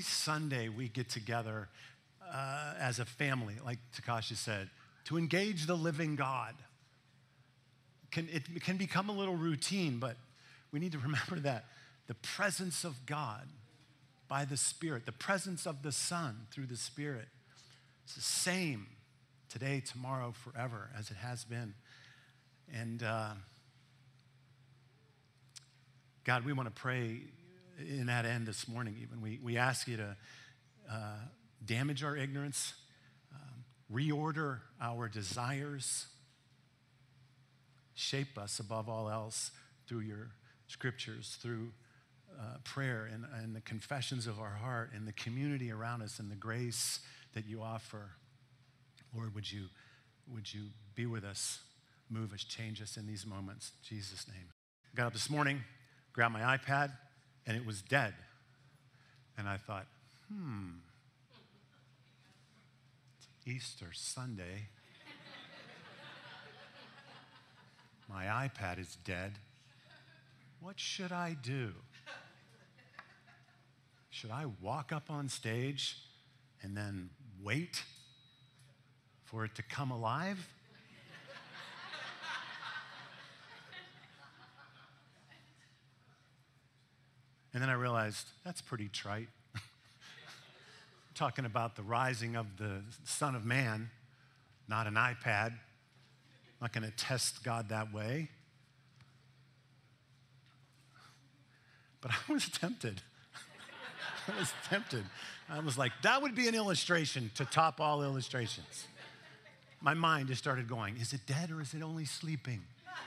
every Sunday we get together as a family, like Takashi said, to engage the living God. It can become a little routine, but we need to remember that the presence of God by the Spirit, the presence of the Son through the Spirit, it's the same today, tomorrow, forever, as it has been. And God, we want to pray in that end this morning even. We ask you to damage our ignorance, reorder our desires, shape us above all else through your scriptures, through prayer and the confessions of our heart and the community around us and the grace that you offer. Lord, would you be with us, move us, change us in these moments. In Jesus' name. I got up this morning, grabbed my iPad, and it was dead. And I thought, it's Easter Sunday. My iPad is dead. What should I do? Should I walk up on stage and then wait for it to come alive? And then I realized that's pretty trite. Talking about the rising of the Son of Man, not an iPad. I'm not going to test God that way. But I was tempted. I was like, that would be an illustration to top all illustrations. My mind just started going, is it dead or is it only sleeping?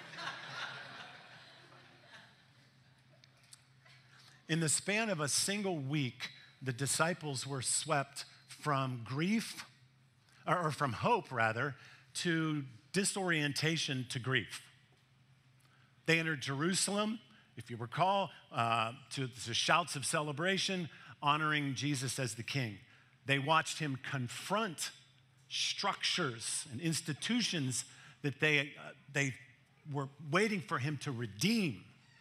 In the span of a single week, the disciples were swept from grief, or from hope rather, to disorientation to grief. They entered Jerusalem, if you recall, to shouts of celebration, honoring Jesus as the king. They watched him confront structures and institutions that they were waiting for him to redeem.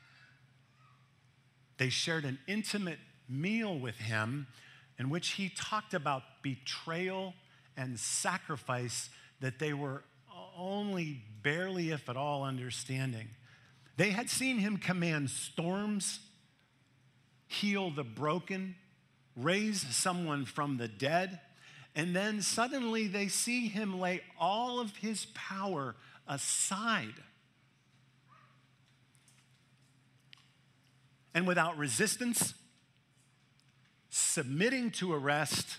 They shared an intimate meal with him in which he talked about betrayal and sacrifice that they were only barely, if at all, understanding. They had seen him command storms, heal the broken, raise someone from the dead, and then suddenly they see him lay all of his power aside. And without resistance, submitting to arrest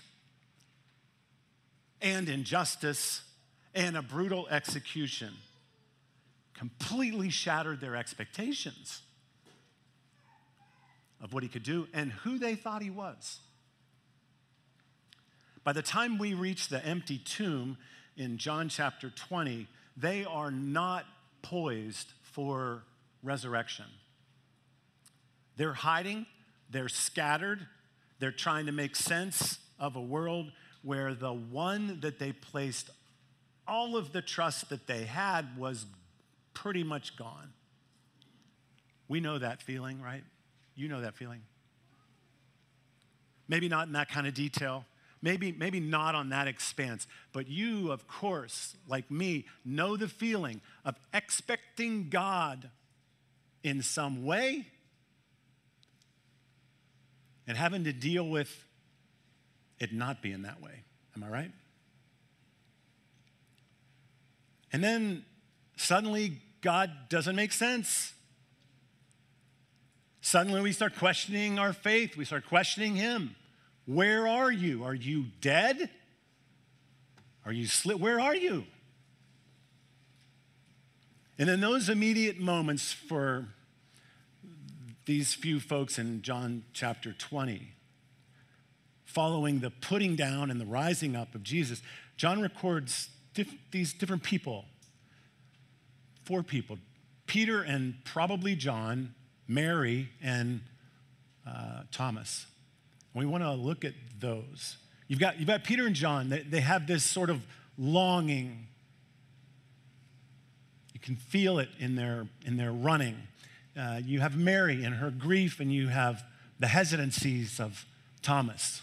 and injustice and a brutal execution, completely shattered their expectations of what he could do and who they thought he was. By the time we reach the empty tomb in John chapter 20, they are not poised for resurrection. They're hiding, they're scattered, they're trying to make sense of a world where the one that they placed all of the trust that they had was pretty much gone. We know that feeling, right? You know that feeling. Maybe not in that kind of detail. Maybe not on that expanse. But you, of course, like me, know the feeling of expecting God in some way and having to deal with it not being that way. Am I right? And then suddenly God doesn't make sense. Suddenly we start questioning our faith. We start questioning him. Where are you? Are you dead? Are you where are you? And in those immediate moments for these few folks in John chapter 20, following the putting down and the rising up of Jesus, John records these different people, 4 people, Peter and probably John, Mary and Thomas. We want to look at those. You've got Peter and John. They have this sort of longing. You can feel it in their running. You have Mary and her grief, and you have the hesitancies of Thomas.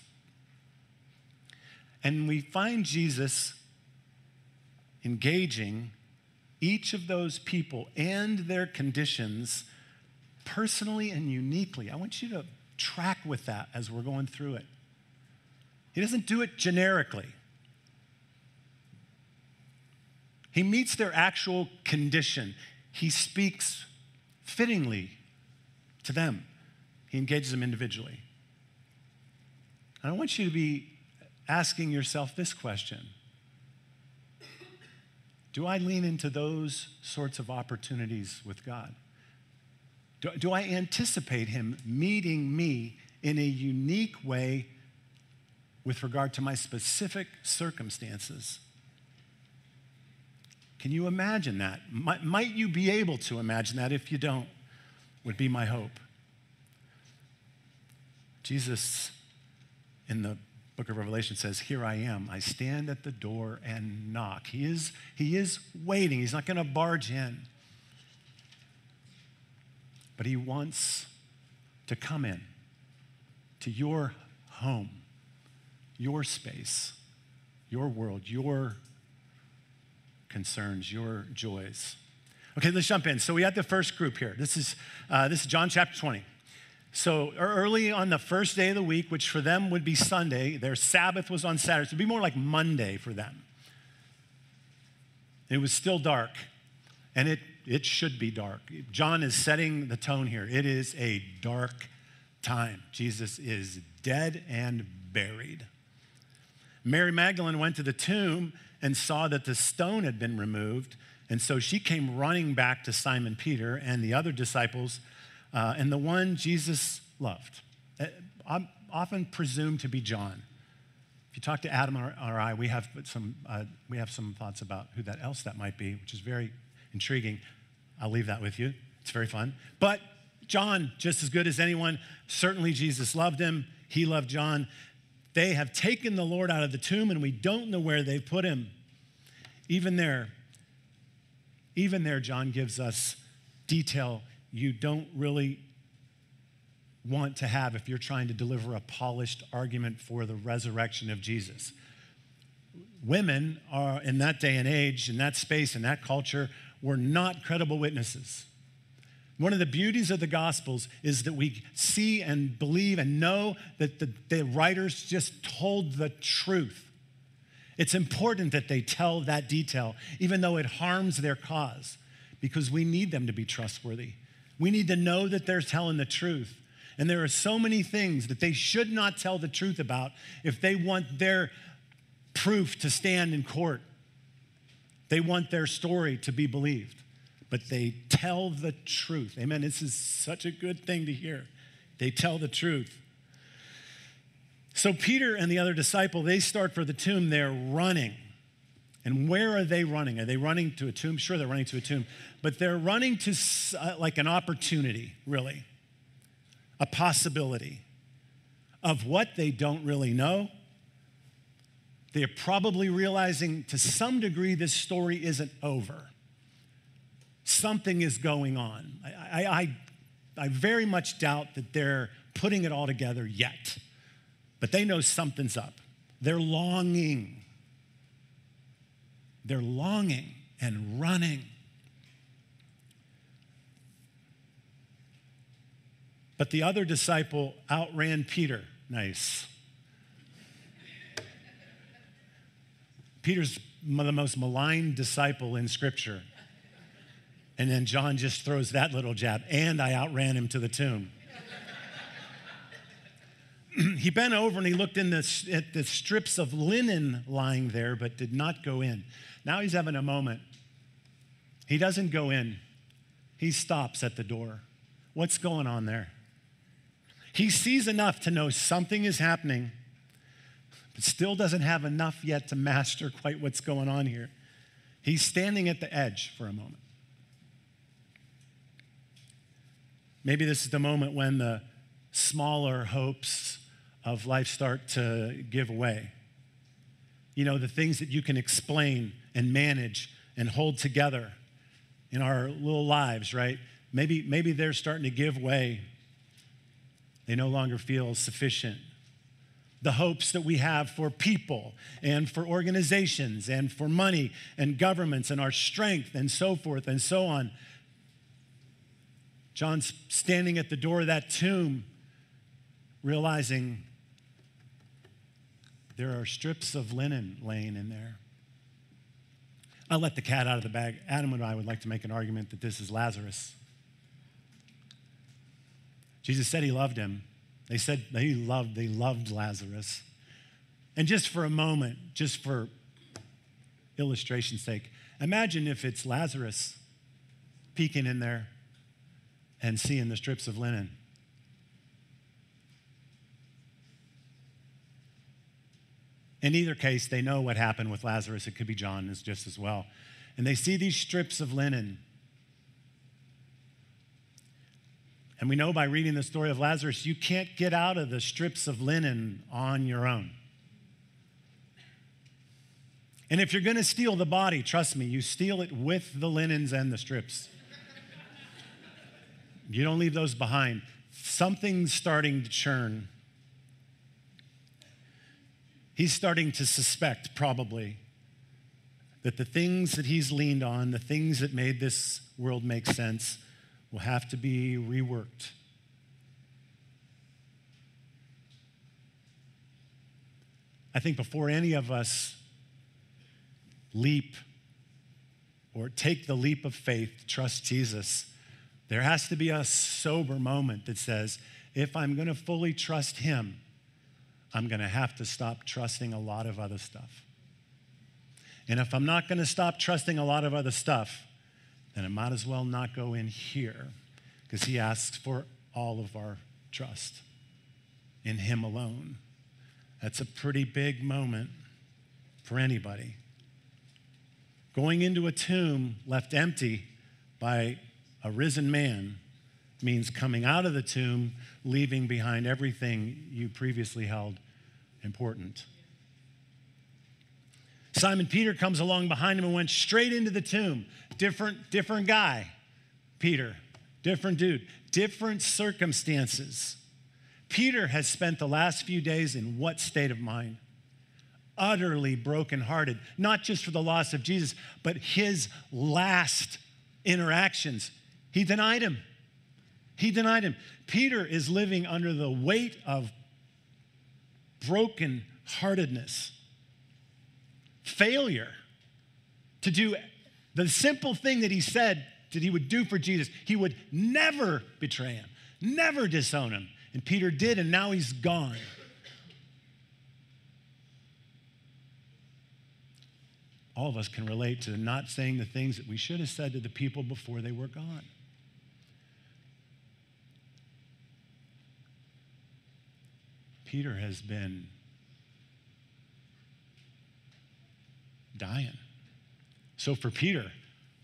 And we find Jesus engaging each of those people and their conditions personally and uniquely. I want you to track with that as we're going through it. He doesn't do it generically. He meets their actual condition. He speaks fittingly to them. He engages them individually. And I want you to be asking yourself this question. Do I lean into those sorts of opportunities with God? Do I anticipate him meeting me in a unique way with regard to my specific circumstances? Can you imagine that? Might you be able to imagine that? If you don't, would be my hope. Jesus in the book of Revelation says, "Here I am. I stand at the door and knock." He is waiting. He's not going to barge in. But he wants to come in to your home, your space, your world, your concerns, your joys. Okay, let's jump in. So we had the first group here. This is John chapter 20. So early on the first day of the week, which for them would be Sunday, their Sabbath was on Saturday. So it'd be more like Monday for them. It was still dark, and it should be dark. John is setting the tone here. It is a dark time. Jesus is dead and buried. Mary Magdalene went to the tomb and saw that the stone had been removed, and so she came running back to Simon Peter and the other disciples, and the one Jesus loved. I'm often presumed to be John. If you talk to Adam or I, we have some thoughts about who else that might be, which is very intriguing. I'll leave that with you. It's very fun. But John, just as good as anyone, certainly Jesus loved him. He loved John. They have taken the Lord out of the tomb, and we don't know where they've put him. Even there, John gives us detail you don't really want to have if you're trying to deliver a polished argument for the resurrection of Jesus. Women are, in that day and age, in that space, in that culture, were not credible witnesses. One of the beauties of the Gospels is that we see and believe and know that the writers just told the truth. It's important that they tell that detail, even though it harms their cause, because we need them to be trustworthy. We need to know that they're telling the truth. And there are so many things that they should not tell the truth about if they want their proof to stand in court. They want their story to be believed. But they tell the truth. Amen. This is such a good thing to hear. They tell the truth. So Peter and the other disciple, they start for the tomb. They're running. And where are they running? Are they running to a tomb? Sure, they're running to a tomb. But they're running to like an opportunity, really. A possibility of what they don't really know. They're probably realizing to some degree this story isn't over. Something is going on. I very much doubt that they're putting it all together yet. But they know something's up. They're longing. They're longing and running. But the other disciple outran Peter. Nice. Peter's the most maligned disciple in Scripture. And then John just throws that little jab, and I outran him to the tomb. He bent over and he looked at the strips of linen lying there, but did not go in. Now he's having a moment. He doesn't go in. He stops at the door. What's going on there? He sees enough to know something is happening, but still doesn't have enough yet to master quite what's going on here. He's standing at the edge for a moment. Maybe this is the moment when the smaller hopes of life start to give way. You know, the things that you can explain and manage and hold together in our little lives, right? Maybe they're starting to give way. They no longer feel sufficient the hopes that we have for people and for organizations and for money and governments and our strength and so forth and so on. John's standing at the door of that tomb, realizing there are strips of linen laying in there. I'll let the cat out of the bag. Adam and I would like to make an argument that this is Lazarus. Jesus said he loved him. They said they loved Lazarus. And just for a moment, just for illustration's sake, imagine if it's Lazarus peeking in there and seeing the strips of linen. In either case, they know what happened with Lazarus. It could be John just as well. And they see these strips of linen. And we know by reading the story of Lazarus, you can't get out of the strips of linen on your own. And if you're going to steal the body, trust me, you steal it with the linens and the strips. You don't leave those behind. Something's starting to churn. He's starting to suspect, probably, that the things that he's leaned on, the things that made this world make sense, will have to be reworked. I think before any of us leap or take the leap of faith, trust Jesus, there has to be a sober moment that says, if I'm going to fully trust him, I'm going to have to stop trusting a lot of other stuff. And if I'm not going to stop trusting a lot of other stuff, then I might as well not go in here, because he asks for all of our trust in him alone. That's a pretty big moment for anybody. Going into a tomb left empty by a risen man means coming out of the tomb, leaving behind everything you previously held important. Simon Peter comes along behind him and went straight into the tomb. Different guy, Peter, different dude, different circumstances. Peter has spent the last few days in what state of mind? Utterly brokenhearted, not just for the loss of Jesus, but his last interactions. He denied him. He denied him. Peter is living under the weight of brokenheartedness, failure to do the simple thing that he said that he would do for Jesus. He would never betray him, never disown him. And Peter did, and now he's gone. All of us can relate to not saying the things that we should have said to the people before they were gone. Peter has been dying. So for Peter,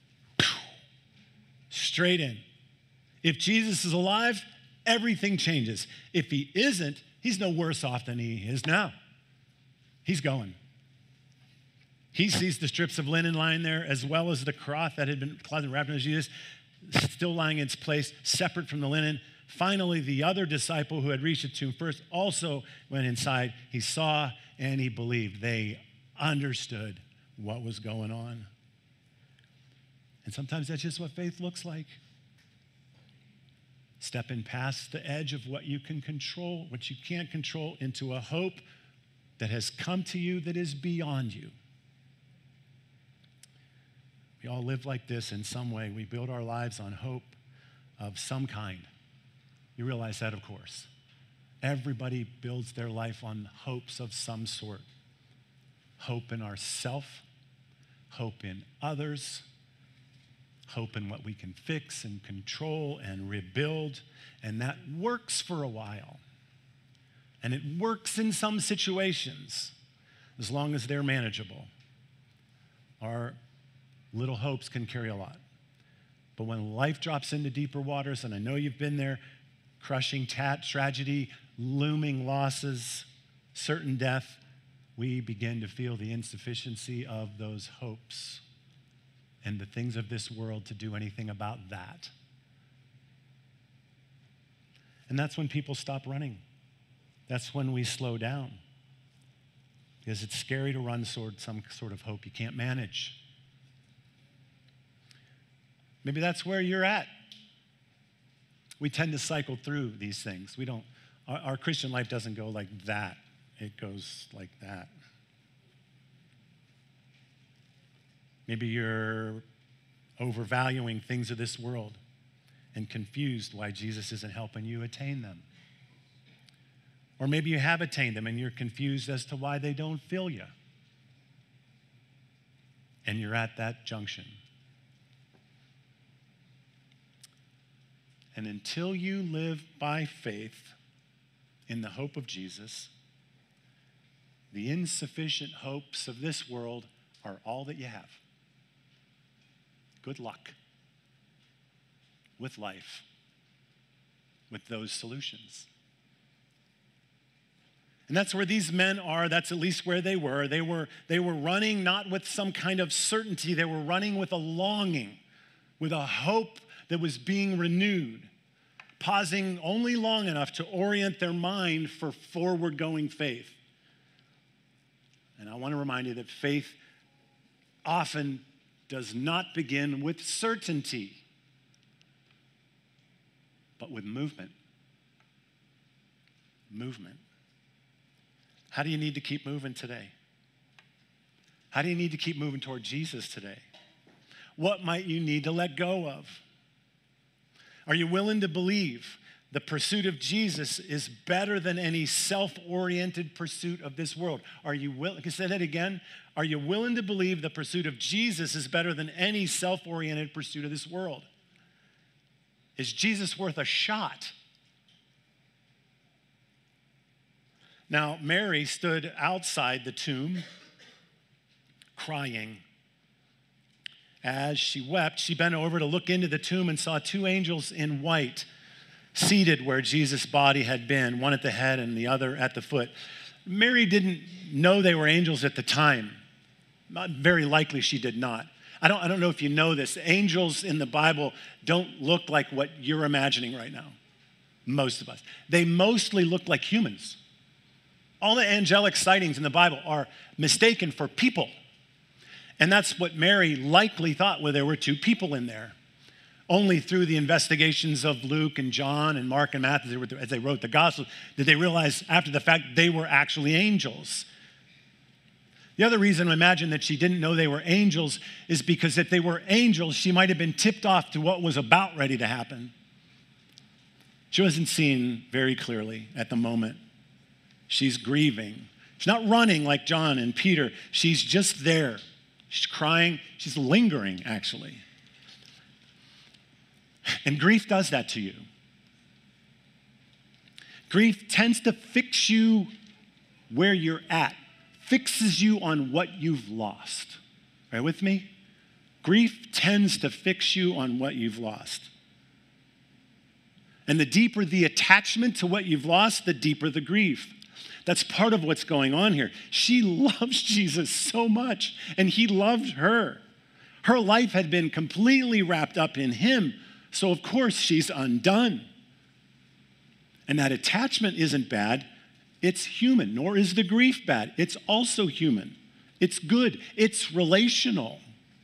straight in. If Jesus is alive, everything changes. If he isn't, he's no worse off than he is now. He's going. He sees the strips of linen lying there, as well as the cloth that had been wrapped around Jesus, still lying in its place, separate from the linen. Finally, the other disciple who had reached the tomb first also went inside. He saw and he believed. They understood what was going on. And sometimes that's just what faith looks like. Stepping past the edge of what you can control, what you can't control, into a hope that has come to you that is beyond you. We all live like this in some way. We build our lives on hope of some kind. You realize that, of course. Everybody builds their life on hopes of some sort. Hope in ourself, hope in others, hope in what we can fix and control and rebuild. And that works for a while. And it works in some situations, as long as they're manageable. Our little hopes can carry a lot. But when life drops into deeper waters, and I know you've been there, crushing tragedy, looming losses, certain death, we begin to feel the insufficiency of those hopes and the things of this world to do anything about that. And that's when people stop running. That's when we slow down. because it's scary to run toward some sort of hope you can't manage. Maybe that's where you're at. We tend to cycle through these things. Our Christian life doesn't go like that. It goes like that. Maybe you're overvaluing things of this world and confused why Jesus isn't helping you attain them. Or maybe you have attained them and you're confused as to why they don't fill you. And you're at that junction. And until you live by faith in the hope of Jesus, the insufficient hopes of this world are all that you have. Good luck with life, with those solutions. And that's where these men are. That's at least where they were. They were running not with some kind of certainty. They were running with a longing, with a hope that was being renewed, pausing only long enough to orient their mind for forward-going faith. And I want to remind you that faith often does not begin with certainty, but with movement. Movement. How do you need to keep moving today? How do you need to keep moving toward Jesus today? What might you need to let go of? Are you willing to believe the pursuit of Jesus is better than any self-oriented pursuit of this world? Are you willing? Can I say that again? Are you willing to believe the pursuit of Jesus is better than any self-oriented pursuit of this world? Is Jesus worth a shot? Now, Mary stood outside the tomb crying. As she wept, she bent over to look into the tomb and saw two angels in white seated where Jesus' body had been, one at the head and the other at the foot. Mary didn't know they were angels at the time. Not very likely she did not. I don't know if you know this. Angels in the Bible don't look like what you're imagining right now, most of us. They mostly look like humans. All the angelic sightings in the Bible are mistaken for people. And that's what Mary likely thought, where there were two people in there. Only through the investigations of Luke and John and Mark and Matthew, as they wrote the Gospels, did they realize after the fact they were actually angels. The other reason I imagine that she didn't know they were angels is because if they were angels, she might have been tipped off to what was about ready to happen. She wasn't seeing very clearly at the moment. She's grieving. She's not running like John and Peter. She's just there. She's crying. She's lingering, actually. And grief does that to you. Grief tends to fix you where you're at, fixes you on what you've lost. Right with me? Grief tends to fix you on what you've lost. And the deeper the attachment to what you've lost, the deeper the grief. That's part of what's going on here. She loves Jesus so much, and he loved her. Her life had been completely wrapped up in him, so of course she's undone. And that attachment isn't bad. It's human, nor is the grief bad. It's also human. It's good. It's relational.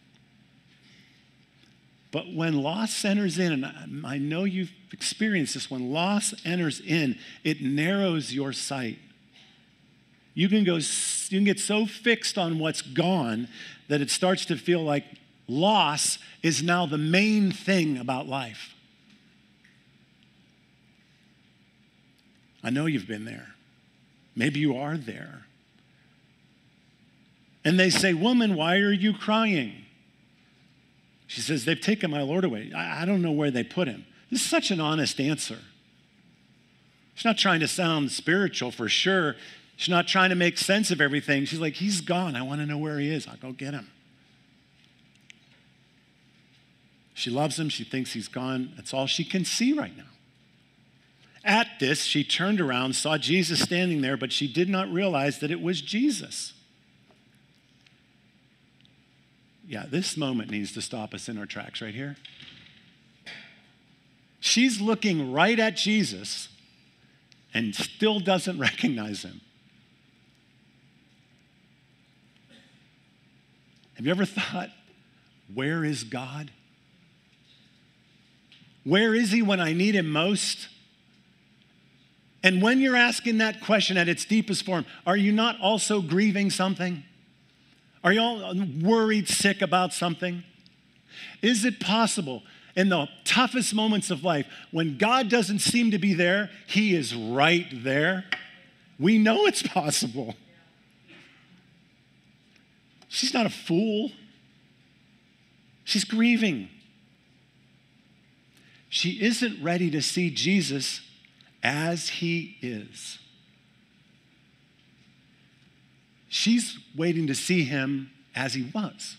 But when loss enters in, and I know you've experienced this, when loss enters in, it narrows your sight. You can get so fixed on what's gone that it starts to feel like loss is now the main thing about life. I know you've been there. Maybe you are there. And they say, "Woman, why are you crying?" She says, "They've taken my Lord away. I don't know where they put him." This is such an honest answer. She's not trying to sound spiritual for sure. She's not trying to make sense of everything. She's like, "He's gone. I want to know where he is. I'll go get him." She loves him. She thinks he's gone. That's all she can see right now. At this, she turned around, saw Jesus standing there, but she did not realize that it was Jesus. Yeah, this moment needs to stop us in our tracks right here. She's looking right at Jesus and still doesn't recognize him. Have you ever thought, where is God? Where is he when I need him most? And when you're asking that question at its deepest form, are you not also grieving something? Are you all worried, sick about something? Is it possible in the toughest moments of life, when God doesn't seem to be there, he is right there? We know it's possible. She's not a fool. She's grieving. She isn't ready to see Jesus as he is. She's waiting to see him as he was.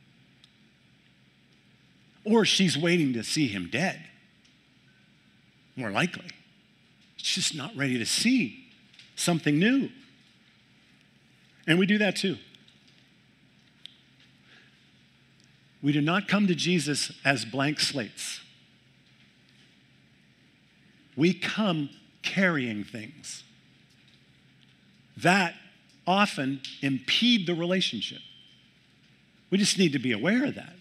Or she's waiting to see him dead. More likely. She's just not ready to see something new. And we do that too. We do not come to Jesus as blank slates. We come carrying things that often impede the relationship. We just need to be aware of that.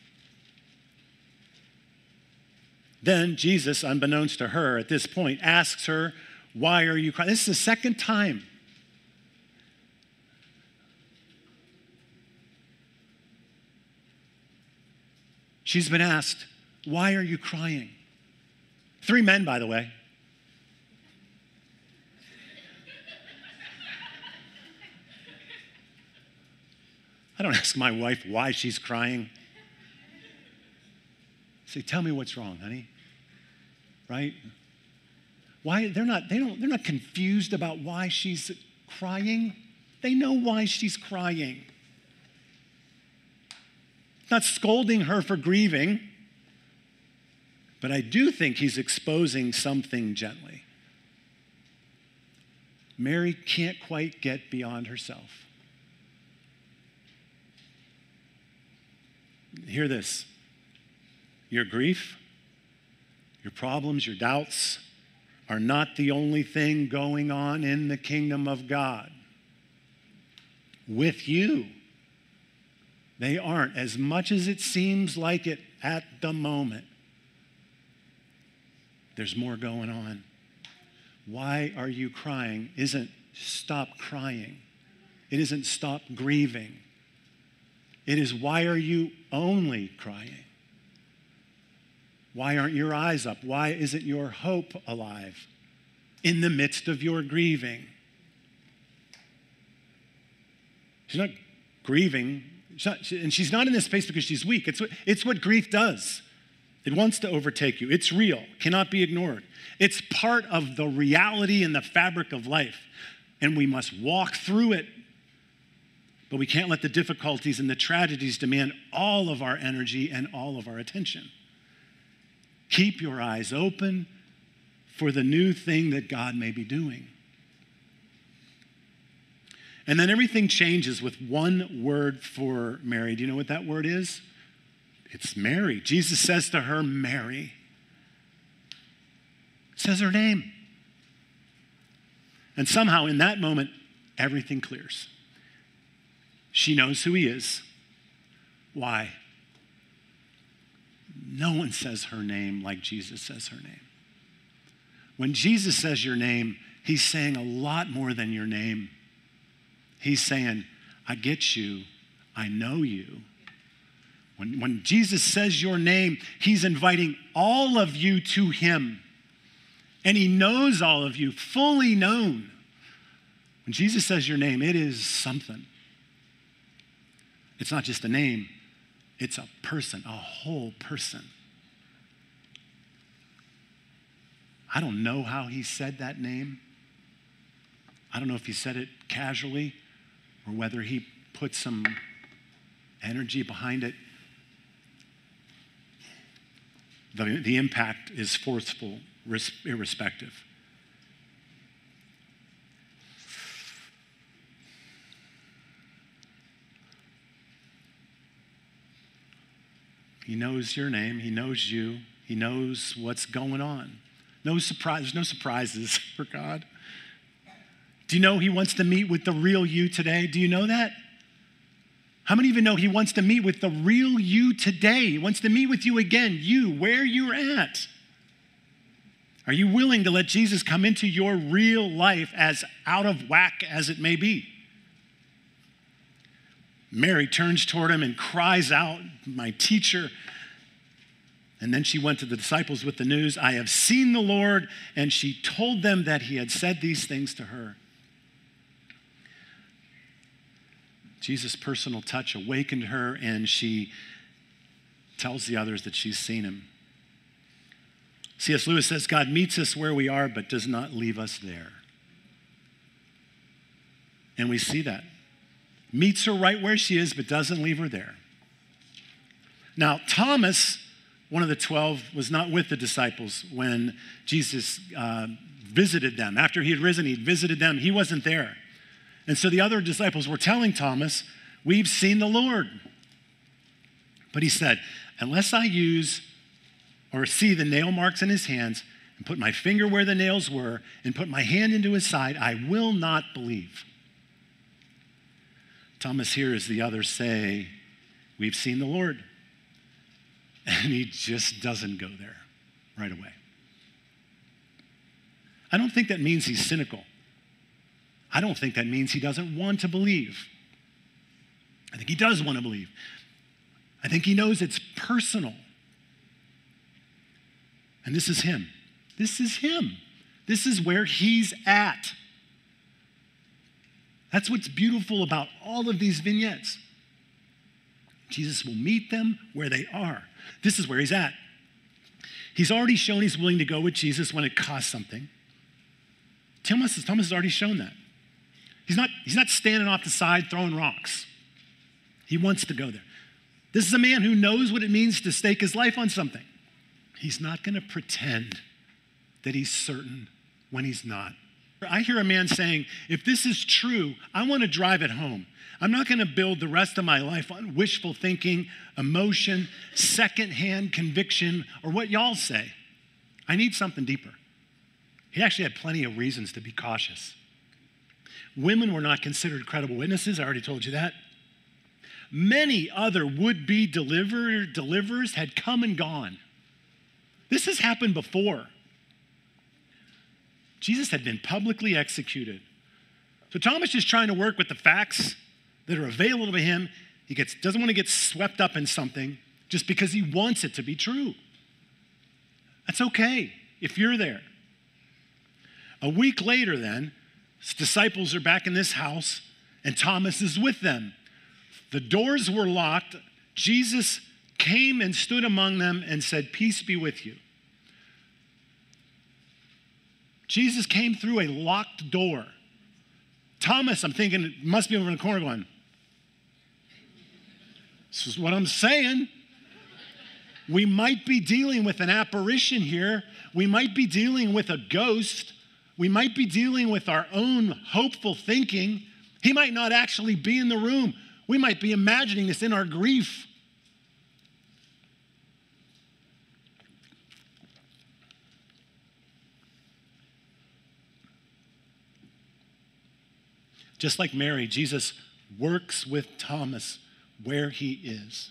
Then Jesus, unbeknownst to her at this point, asks her, why are you crying? This is the second time. She's been asked, why are you crying? 3 men, by the way. I don't ask my wife why she's crying. Say, tell me what's wrong, honey. Right? Why they're not confused about why she's crying. They know why she's crying. Not scolding her for grieving, but I do think he's exposing something gently. Mary can't quite get beyond herself. Hear this. Your grief, your problems, your doubts are not the only thing going on in the kingdom of God. With you, they aren't, as much as it seems like it at the moment. There's more going on. Why are you crying? Isn't stop crying. It isn't stop grieving. It is, why are you only crying? Why aren't your eyes up? Why isn't your hope alive in the midst of your grieving? She's not grieving, and she's not in this space because she's weak. It's what grief does. It wants to overtake you. It's real, cannot be ignored. It's part of the reality and the fabric of life, and we must walk through it. But we can't let the difficulties and the tragedies demand all of our energy and all of our attention. Keep your eyes open for the new thing that God may be doing. And then everything changes with one word for Mary. Do you know what that word is? It's Mary. Jesus says to her, Mary. Says her name. And somehow in that moment, everything clears. She knows who he is. Why? No one says her name like Jesus says her name. When Jesus says your name, he's saying a lot more than your name. He's saying, I get you. I know you. When Jesus says your name, he's inviting all of you to him. And he knows all of you, fully known. When Jesus says your name, it is something. It's not just a name. It's a person, a whole person. I don't know how he said that name. I don't know if he said it casually or whether he put some energy behind it. The impact is forceful, irrespective. He knows your name. He knows you. He knows what's going on. There's no surprises for God. Do you know he wants to meet with the real you today? Do you know that? How many of you know he wants to meet with the real you today? He wants to meet with you again, you, where you're at. Are you willing to let Jesus come into your real life, as out of whack as it may be? Mary turns toward him and cries out, "My teacher." And then she went to the disciples with the news, "I have seen the Lord," and she told them that he had said these things to her. Jesus' personal touch awakened her, and she tells the others that she's seen him. C.S. Lewis says, God meets us where we are, but does not leave us there. And we see that. Meets her right where she is, but doesn't leave her there. Now, Thomas, one of the 12, was not with the disciples when Jesus visited them. After he had risen, he visited them. He wasn't there. And so the other disciples were telling Thomas, "We've seen the Lord." But he said, "Unless I use or see the nail marks in his hands and put my finger where the nails were and put my hand into his side, I will not believe." Thomas hears the others say, "We've seen the Lord." And he just doesn't go there right away. I don't think that means he's cynical. I don't think that means he doesn't want to believe. I think he does want to believe. I think he knows it's personal. And this is him. This is him. This is where he's at. That's what's beautiful about all of these vignettes. Jesus will meet them where they are. This is where he's at. He's already shown he's willing to go with Jesus when it costs something. Thomas has already shown that. He's not standing off the side throwing rocks. He wants to go there. This is a man who knows what it means to stake his life on something. He's not going to pretend that he's certain when he's not. I hear a man saying, if this is true, I want to drive it home. I'm not going to build the rest of my life on wishful thinking, emotion, secondhand conviction, or what y'all say. I need something deeper. He actually had plenty of reasons to be cautious. Women were not considered credible witnesses. I already told you that. Many other would-be deliverers had come and gone. This has happened before. Jesus had been publicly executed. So Thomas is trying to work with the facts that are available to him. He doesn't want to get swept up in something just because he wants it to be true. That's okay if you're there. A week later then, his disciples are back in this house and Thomas is with them. The doors were locked. Jesus came and stood among them and said, "Peace be with you." Jesus came through a locked door. Thomas, I'm thinking, must be over in the corner going, "This is what I'm saying." We might be dealing with an apparition here. We might be dealing with a ghost. We might be dealing with our own hopeful thinking. He might not actually be in the room. We might be imagining this in our grief. Just like Mary, Jesus works with Thomas where he is.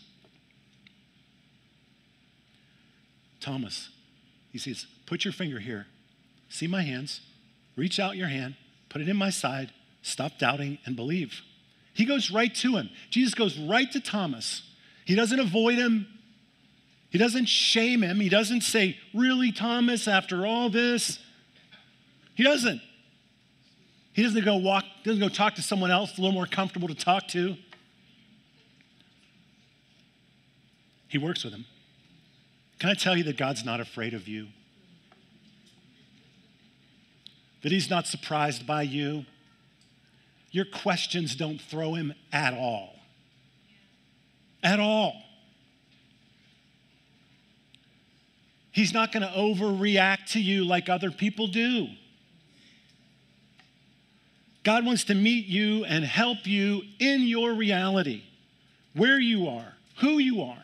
Thomas, he says, "Put your finger here. See my hands. Reach out your hand. Put it in my side. Stop doubting and believe." He goes right to him. Jesus goes right to Thomas. He doesn't avoid him. He doesn't shame him. He doesn't say, "Really, Thomas, after all this?" He doesn't. He doesn't go talk to someone else a little more comfortable to talk to. He works with him. Can I tell you that God's not afraid of you? That he's not surprised by you? Your questions don't throw him at all. At all. He's not going to overreact to you like other people do. God wants to meet you and help you in your reality, where you are, who you are.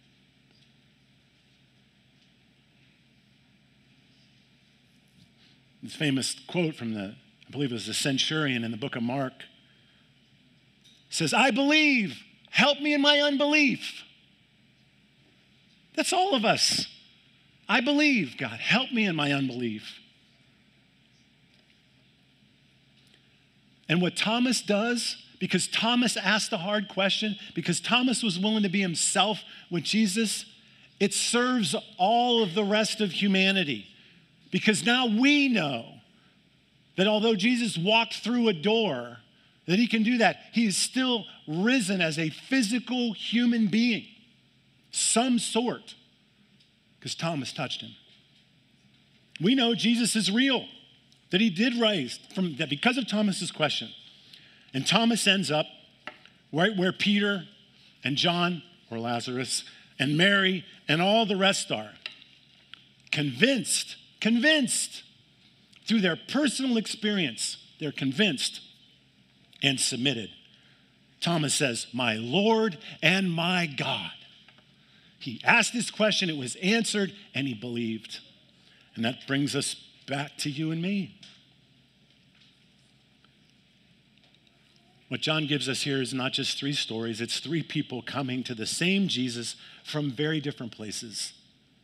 This famous quote from I believe it was the centurion in the book of Mark, says, "I believe, help me in my unbelief. That's all of us. I believe, God, help me in my unbelief. And what Thomas does, because Thomas asked a hard question, because Thomas was willing to be himself with Jesus, it serves all of the rest of humanity. Because now we know that although Jesus walked through a door, that he can do that. He is still risen as a physical human being, some sort, because Thomas touched him. We know Jesus is real, that he did rise from that because of Thomas's question. And Thomas ends up right where Peter and John, or Lazarus, and Mary and all the rest are. Convinced through their personal experience, they're convinced and submitted. Thomas says, my Lord and my God. He asked this question, it was answered, and he believed. And that brings us back to you and me. What John gives us here is not just 3 stories, it's 3 people coming to the same Jesus from very different places.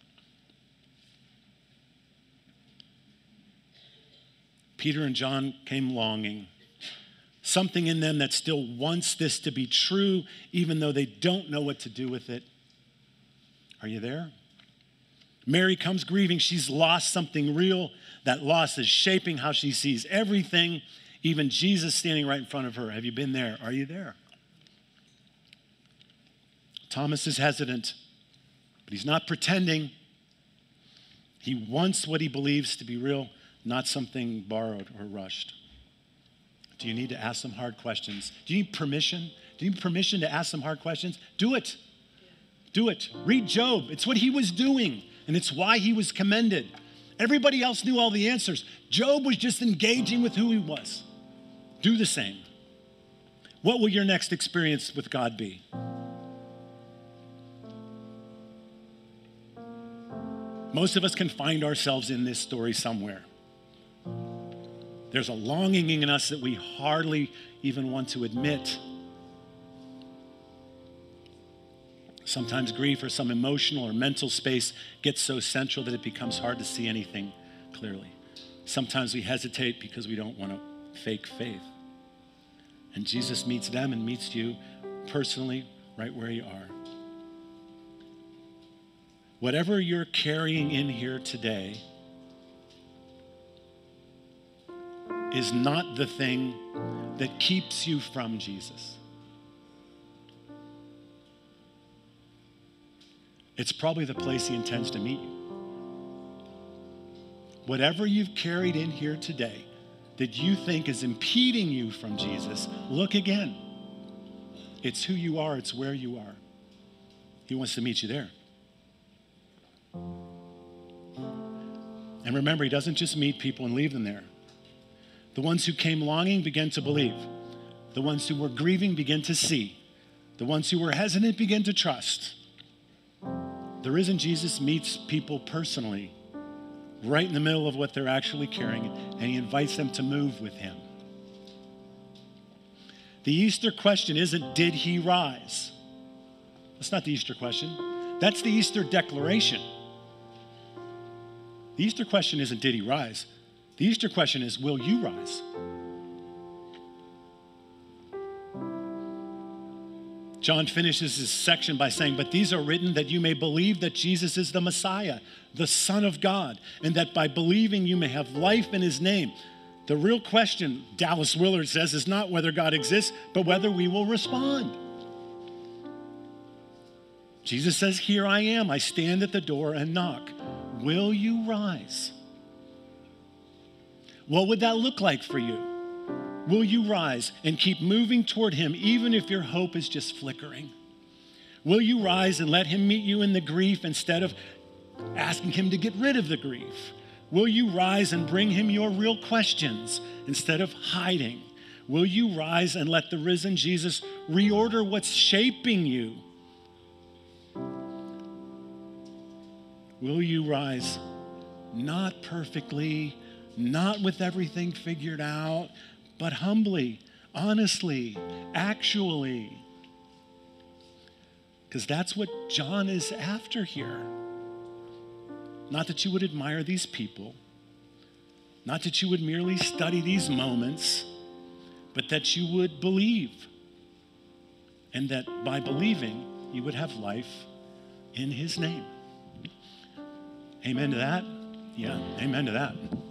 Peter and John came longing. Something in them that still wants this to be true, even though they don't know what to do with it. Are you there? Mary comes grieving. She's lost something real. That loss is shaping how she sees everything, even Jesus standing right in front of her. Have you been there? Are you there? Thomas is hesitant, but he's not pretending. He wants what he believes to be real, not something borrowed or rushed. Do you need to ask some hard questions? Do you need permission? Do you need permission to ask some hard questions? Do it. Do it. Read Job. It's what he was doing, and it's why he was commended. Everybody else knew all the answers. Job was just engaging with who he was. Do the same. What will your next experience with God be? Most of us can find ourselves in this story somewhere. There's a longing in us that we hardly even want to admit. Sometimes grief or some emotional or mental space gets so central that it becomes hard to see anything clearly. Sometimes we hesitate because we don't want to fake faith. And Jesus meets them and meets you personally right where you are. Whatever you're carrying in here today is not the thing that keeps you from Jesus. It's probably the place he intends to meet you. Whatever you've carried in here today that you think is impeding you from Jesus, look again. It's who you are, it's where you are. He wants to meet you there. And remember, he doesn't just meet people and leave them there. The ones who came longing began to believe. The ones who were grieving began to see. The ones who were hesitant began to trust. The risen Jesus meets people personally, right in the middle of what they're actually carrying, and he invites them to move with him. The Easter question isn't, did he rise? That's not the Easter question. That's the Easter declaration. The Easter question isn't, did he rise? The Easter question is, will you rise? John finishes his section by saying, but these are written that you may believe that Jesus is the Messiah, the Son of God, and that by believing you may have life in his name. The real question, Dallas Willard says, is not whether God exists, but whether we will respond. Jesus says, here I am. I stand at the door and knock. Will you rise? What would that look like for you? Will you rise and keep moving toward him even if your hope is just flickering? Will you rise and let him meet you in the grief instead of asking him to get rid of the grief? Will you rise and bring him your real questions instead of hiding? Will you rise and let the risen Jesus reorder what's shaping you? Will you rise not perfectly, not with everything figured out, but humbly, honestly, actually? Because that's what John is after here. Not that you would admire these people, not that you would merely study these moments, but that you would believe. And that by believing, you would have life in his name. Amen to that? Yeah, amen to that.